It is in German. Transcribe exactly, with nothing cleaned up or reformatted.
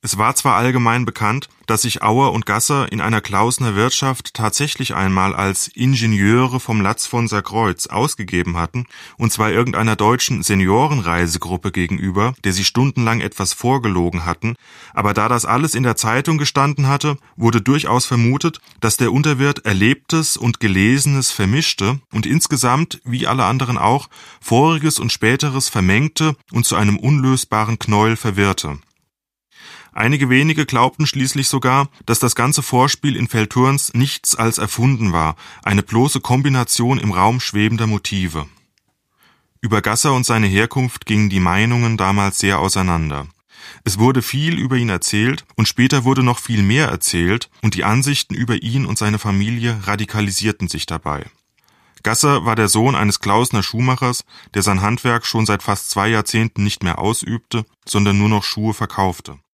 Es war zwar allgemein bekannt, dass sich Auer und Gasser in einer Klausner Wirtschaft tatsächlich einmal als Ingenieure vom Latzfonser Kreuz ausgegeben hatten, und zwar irgendeiner deutschen Seniorenreisegruppe gegenüber, der sie stundenlang etwas vorgelogen hatten, aber da das alles in der Zeitung gestanden hatte, wurde durchaus vermutet, dass der Unterwirt Erlebtes und Gelesenes vermischte und insgesamt, wie alle anderen auch, Voriges und Späteres vermengte und zu einem unlösbaren Knäuel verwirrte. Einige wenige glaubten schließlich sogar, dass das ganze Vorspiel in Velthurns nichts als erfunden war, eine bloße Kombination im Raum schwebender Motive. Über Gasser und seine Herkunft gingen die Meinungen damals sehr auseinander. Es wurde viel über ihn erzählt und später wurde noch viel mehr erzählt und die Ansichten über ihn und seine Familie radikalisierten sich dabei. Gasser war der Sohn eines Klausner Schuhmachers, der sein Handwerk schon seit fast zwei Jahrzehnten nicht mehr ausübte, sondern nur noch Schuhe verkaufte.